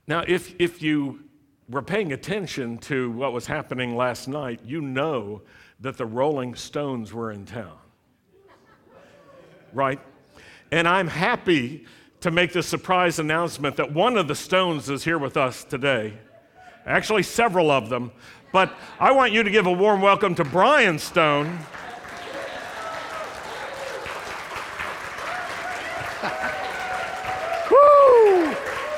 Now, if you were paying attention to what was happening last night, you know that the Rolling Stones were in town, right? And I'm happy to make the surprise announcement that one of the Stones is here with us today. Actually, several of them. But I want you to give a warm welcome to Brian Stone. Woo!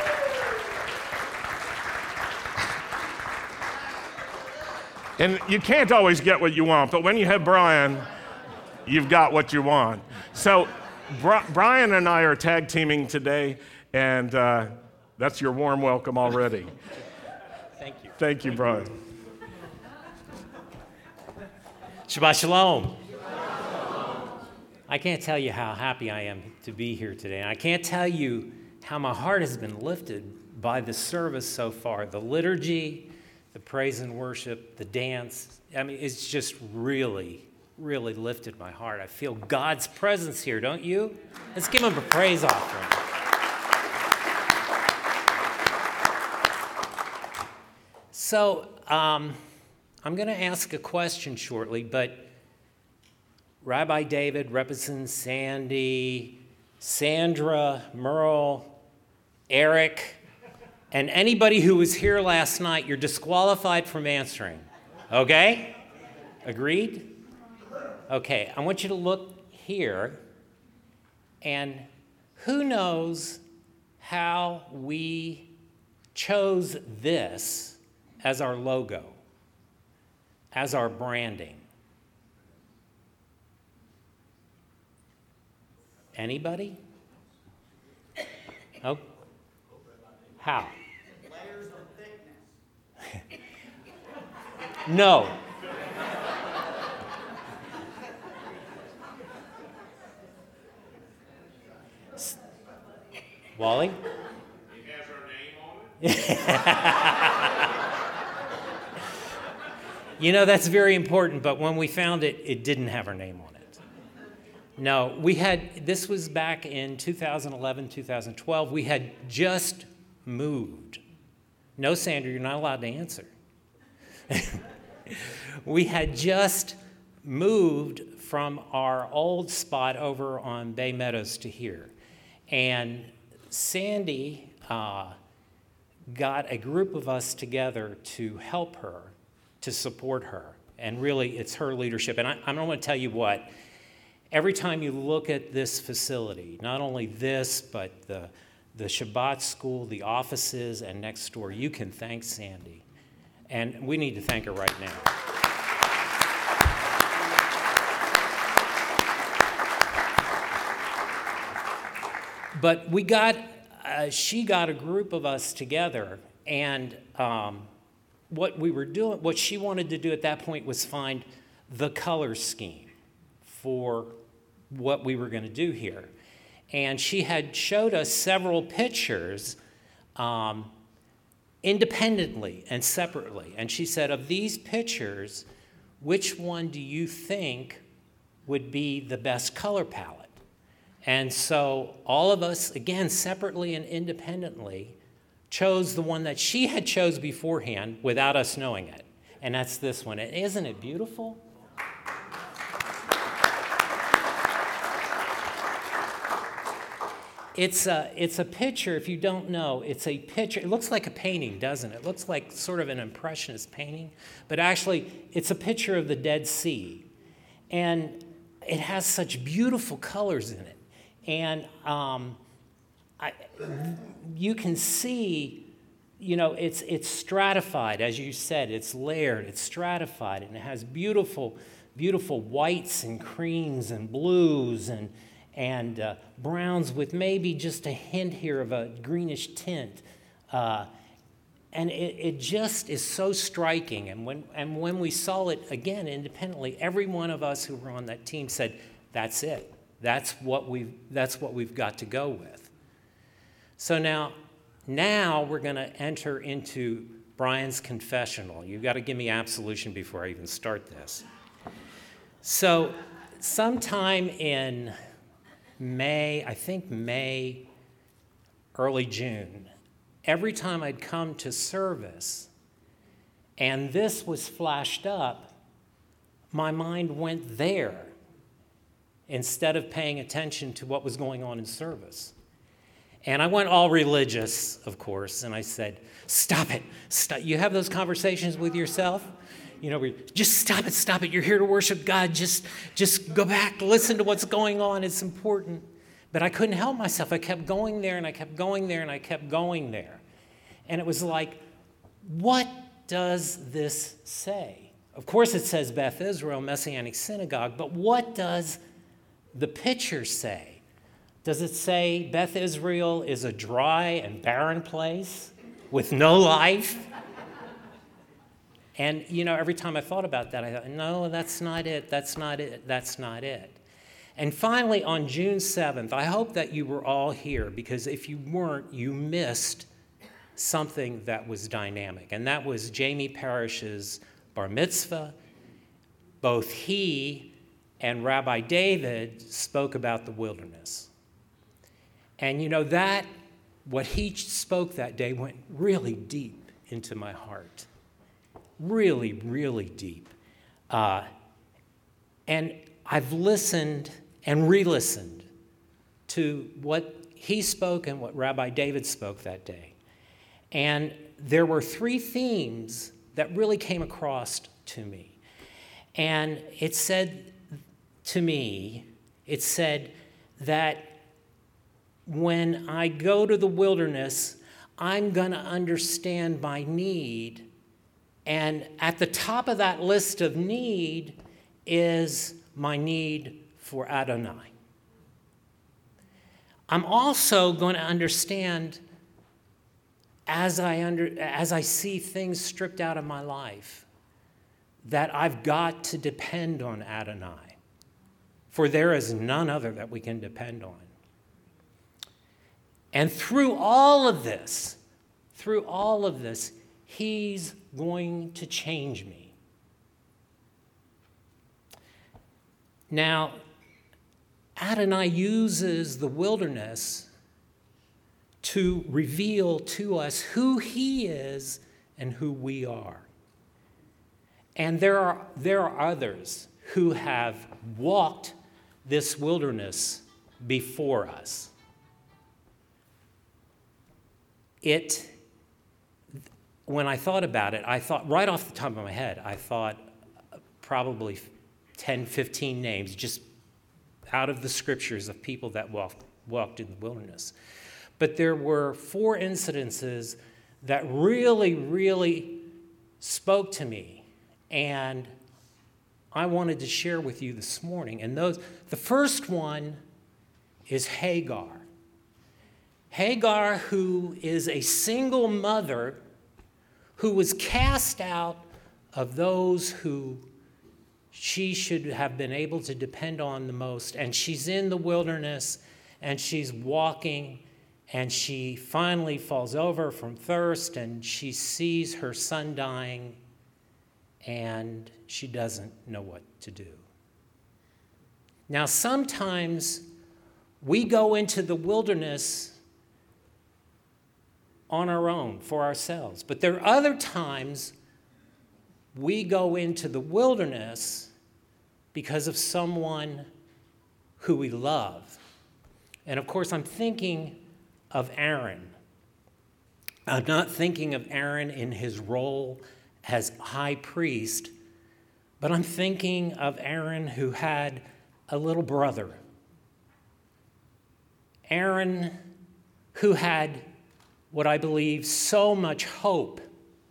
And you can't always get what you want, but when you have Brian, you've got what you want. So Brian and I are tag teaming today, and that's your warm welcome already. Thank you. Thank you, Brian. Shabbat Shalom. I can't tell you how happy I am to be here today. And I can't tell you how my heart has been lifted by the service so far. The liturgy, the praise and worship, the dance. I mean, it's just really, really lifted my heart. I feel God's presence here, don't you? Let's give him a praise offering. So, I'm going to ask a question shortly, but Rabbi David, Representative Sandy, Sandra, Merle, Eric, and anybody who was here last night, you're disqualified from answering. Okay? Agreed? Okay, I want you to look here, and who knows how we chose this as our logo, as our branding? Anybody? Oh, how? Layers of thickness. No. Wally? It has our name on it? You know, that's very important, but when we found it, it didn't have our name on it. No, this was back in 2011, 2012. We had just moved. No, Sandra, you're not allowed to answer. We had just moved from our old spot over on Bay Meadows to here. And Sandy got a group of us together to help her, to support her. And really, it's her leadership. And I'm going to tell you what, every time you look at this facility, not only this, but the Shabbat school, the offices, and next door, you can thank Sandy. And we need to thank her right now. But she got a group of us together, and what she wanted to do at that point was find the color scheme for what we were going to do here. And she had showed us several pictures independently and separately. And she said, of these pictures, which one do you think would be the best color palette? And so all of us, again, separately and independently, chose the one that she had chose beforehand without us knowing it. And that's this one. And isn't it beautiful? It's a picture, if you don't know, it's a picture. It looks like a painting, doesn't it? It looks like sort of an impressionist painting. But actually, it's a picture of the Dead Sea. And it has such beautiful colors in it. And you can see, you know, it's stratified, as you said. It's layered, it's stratified, and it has beautiful, beautiful whites and creams and blues and browns with maybe just a hint here of a greenish tint. And it just is so striking. And when we saw it again independently, every one of us who were on that team said, that's it. That's what we've got to go with. So now we're going to enter into Brian's confessional. You've got to give me absolution before I even start this. So sometime in May, early June, every time I'd come to service and this was flashed up, my mind went there instead of paying attention to what was going on in service. And I went all religious, of course, and I said, stop it. Stop. You have those conversations with yourself? You know, just stop it. You're here to worship God. Just go back, listen to what's going on. It's important. But I couldn't help myself. I kept going there, and I kept going there, and I kept going there. And it was like, what does this say? Of course it says Beth Israel, Messianic Synagogue, but what does the picture say? Does it say Beth Israel is a dry and barren place with no life? And, you know, every time I thought about that, I thought, no, that's not it. That's not it. That's not it. And finally, on June 7th, I hope that you were all here, because if you weren't, you missed something that was dynamic. And that was Jamie Parrish's bar mitzvah. Both he and Rabbi David spoke about the wilderness. And you know, that, what he spoke that day went really deep into my heart. Really, really deep. And I've listened and re-listened to what he spoke and what Rabbi David spoke that day. And there were three themes that really came across to me. And it said to me, it said that when I go to the wilderness, I'm going to understand my need. And at the top of that list of need is my need for Adonai. I'm also going to understand, as I see things stripped out of my life, that I've got to depend on Adonai, for there is none other that we can depend on. And through all of this, he's going to change me. Now, Adonai uses the wilderness to reveal to us who he is and who we are. And there are others who have walked this wilderness before us. When I thought about it, I thought right off the top of my head, I thought probably 10, 15 names just out of the scriptures of people that walked in the wilderness. But there were 4 incidences that really, really spoke to me, and I wanted to share with you this morning. And the first one is Hagar. Hagar, who is a single mother who was cast out of those who she should have been able to depend on the most. And she's in the wilderness, and she's walking, and she finally falls over from thirst, and she sees her son dying, and she doesn't know what to do. Now, sometimes we go into the wilderness on our own, for ourselves. But there are other times we go into the wilderness because of someone who we love. And of course, I'm thinking of Aaron. I'm not thinking of Aaron in his role as high priest, but I'm thinking of Aaron who had a little brother. Aaron who had what I believe so much hope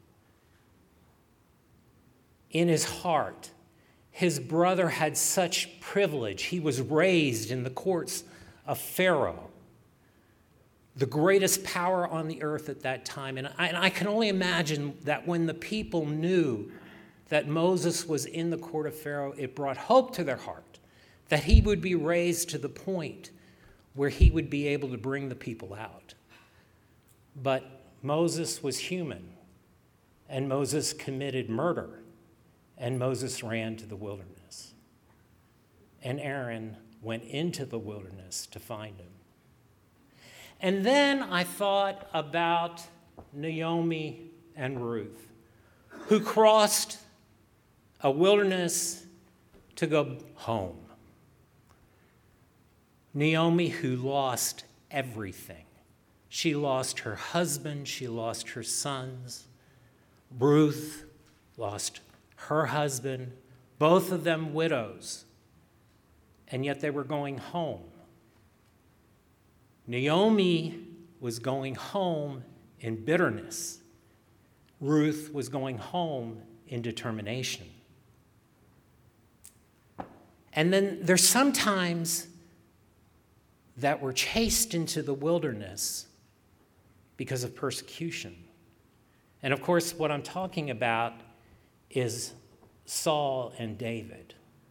in his heart. His brother had such privilege. He was raised in the courts of Pharaoh, the greatest power on the earth at that time. And I can only imagine that when the people knew that Moses was in the court of Pharaoh, it brought hope to their heart that he would be raised to the point where he would be able to bring the people out. But Moses was human, and Moses committed murder, and Moses ran to the wilderness. And Aaron went into the wilderness to find him. And then I thought about Naomi and Ruth, who crossed a wilderness to go home. Naomi, who lost everything. She lost her husband, she lost her sons. Ruth lost her husband, both of them widows, and yet they were going home. Naomi was going home in bitterness. Ruth was going home in determination. And then there's sometimes that we're chased into the wilderness because of persecution. And of course, what I'm talking about is Saul and David.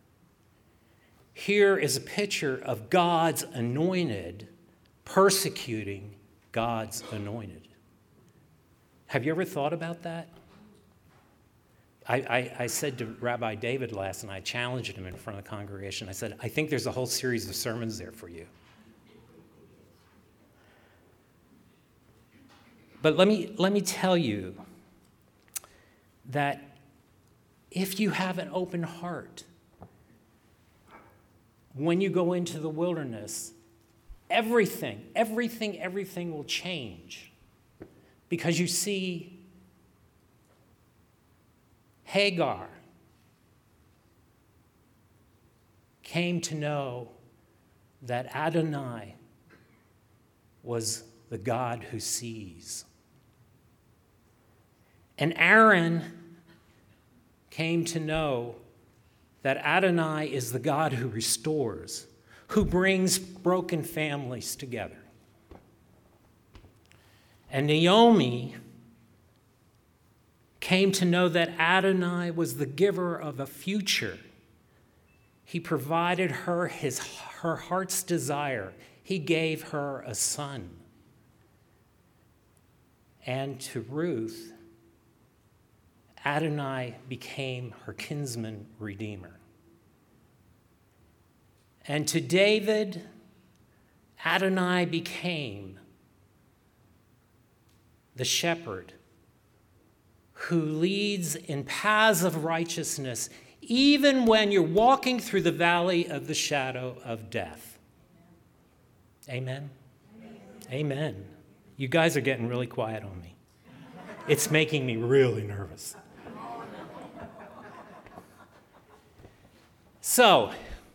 Here is a picture of God's anointed persecuting God's anointed. Have you ever thought about that? I said to Rabbi David last night, I challenged him in front of the congregation. I said, I think there's a whole series of sermons there for you. But let me tell you that if you have an open heart, when you go into the wilderness, everything will change. Because you see, Hagar came to know that Adonai was the God who sees. And Aaron came to know that Adonai is the God who restores, who brings broken families together. And Naomi came to know that Adonai was the giver of a future. He provided her her heart's desire. He gave her a son. And to Ruth, Adonai became her kinsman redeemer. And to David, Adonai became the shepherd who leads in paths of righteousness even when you're walking through the valley of the shadow of death. Amen? Amen. You guys are getting really quiet on me. It's making me really nervous. So,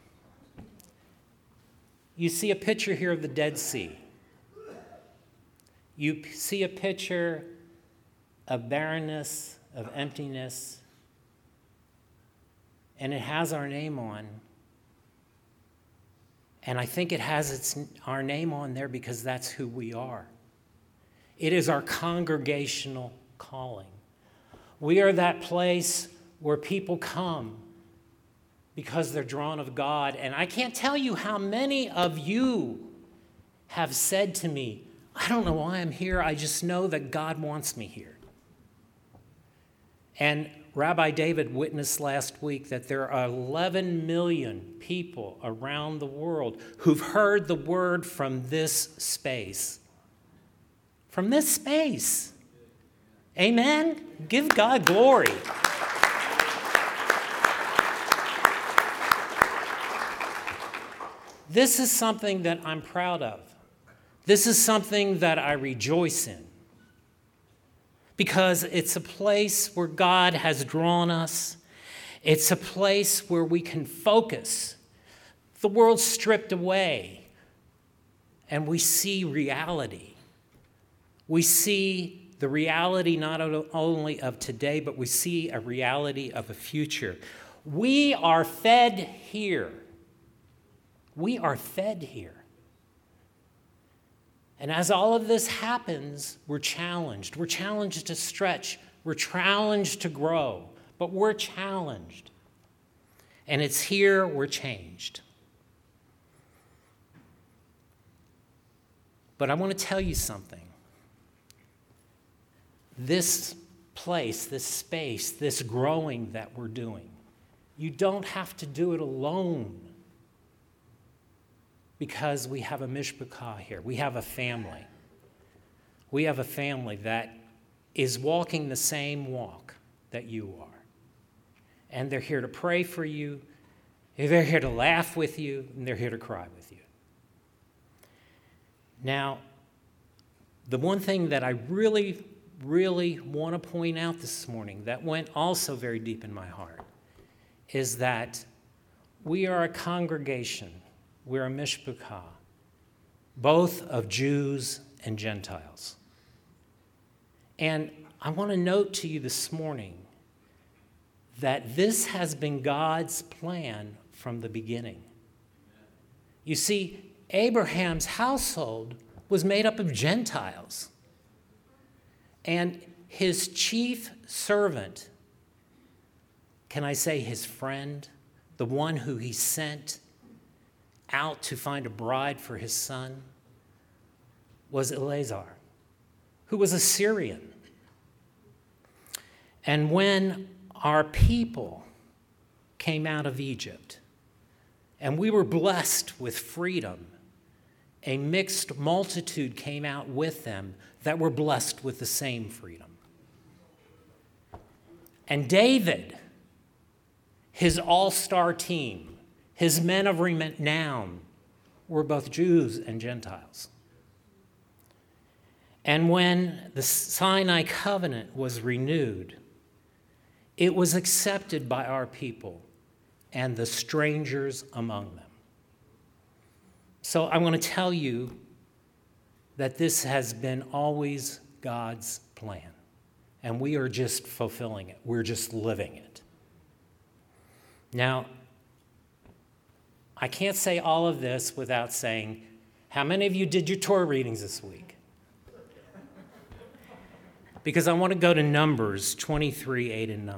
you see a picture here of the Dead Sea. You see a picture of barrenness, of emptiness, and it has our name on. And I think it has our name on there because that's who we are. It is our congregational calling. We are that place where people come because they're drawn of God. And I can't tell you how many of you have said to me, I don't know why I'm here. I just know that God wants me here. And Rabbi David witnessed last week that there are 11 million people around the world who've heard the word from this space. From this space. Amen? Give God glory. This is something that I'm proud of. This is something that I rejoice in. Because it's a place where God has drawn us. It's a place where we can focus. The world's stripped away, and we see reality. We see the reality not only of today, but we see a reality of a future. We are fed here. We are fed here. And as all of this happens, we're challenged. We're challenged to stretch. We're challenged to grow. But we're challenged. And it's here we're changed. But I want to tell you something. This place, this space, this growing that we're doing, you don't have to do it alone. Because we have a mishpachah here. We have a family. We have a family that is walking the same walk that you are. And they're here to pray for you, they're here to laugh with you, and they're here to cry with you. Now, the one thing that I really, really want to point out this morning that went also very deep in my heart is that we are a congregation, we're a mishpachah, both of Jews and Gentiles. And I want to note to you this morning that this has been God's plan from the beginning. You see, Abraham's household was made up of Gentiles. And his chief servant, can I say his friend, the one who he sent out to find a bride for his son, was Eleazar, who was a Syrian. And when our people came out of Egypt, and we were blessed with freedom, a mixed multitude came out with them that were blessed with the same freedom. And David, his all-star team, his men of renown, were both Jews and Gentiles. And when the Sinai covenant was renewed, it was accepted by our people and the strangers among them. So I want to tell you that this has been always God's plan, and we are just fulfilling it. We're just living it. Now, I can't say all of this without saying, how many of you did your Torah readings this week? Because I want to go to Numbers 23, 8, and 9.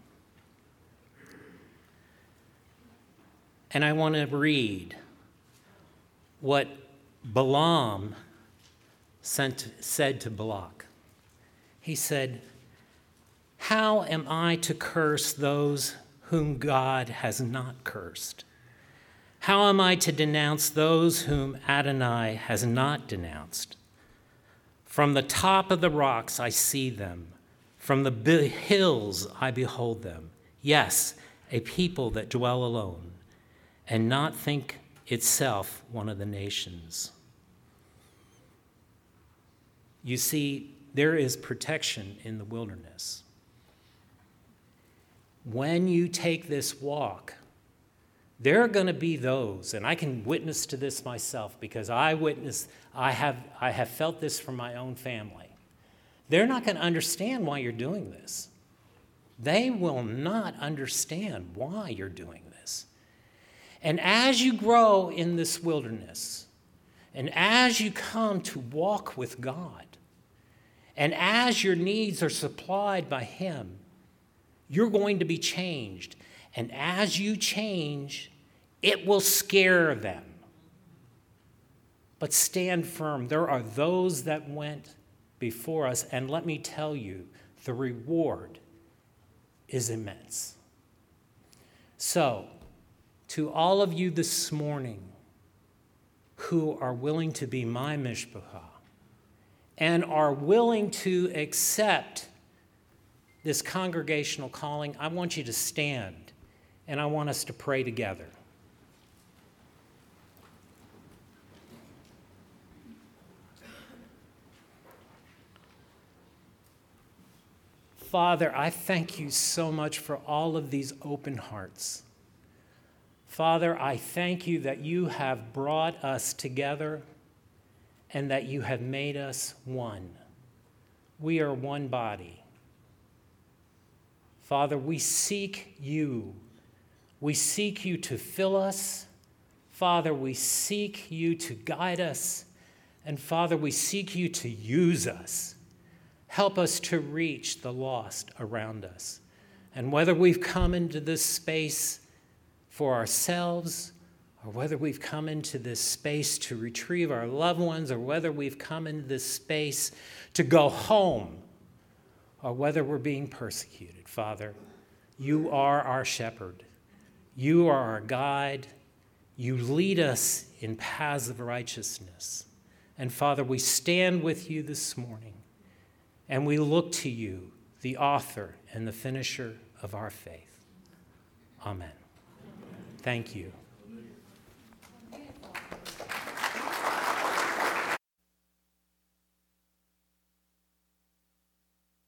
And I want to read what Balaam said to Balak. He said, "How am I to curse those whom God has not cursed? How am I to denounce those whom Adonai has not denounced? From the top of the rocks I see them. From the hills I behold them. Yes, a people that dwell alone and not think itself one of the nations." You see, there is protection in the wilderness. When you take this walk, there are going to be those, and I can witness to this myself because I have felt this from my own family. They're not going to understand why you're doing this. They will not understand why you're doing this. And as you grow in this wilderness, and as you come to walk with God, and as your needs are supplied by Him, you're going to be changed. And as you change, it will scare them. But stand firm. There are those that went before us, and let me tell you, the reward is immense. So, to all of you this morning who are willing to be my mishpachah and are willing to accept this congregational calling, I want you to stand, and I want us to pray together. Father, I thank you so much for all of these open hearts. Father, I thank you that you have brought us together and that you have made us one. We are one body. Father, we seek you. We seek you to fill us. Father, we seek you to guide us. And Father, we seek you to use us. Help us to reach the lost around us. And whether we've come into this space for ourselves, or whether we've come into this space to retrieve our loved ones, or whether we've come into this space to go home, or whether we're being persecuted, Father, you are our shepherd. You are our guide. You lead us in paths of righteousness. And Father, we stand with you this morning, And we look to you, the author and the finisher of our faith. Amen. Thank you.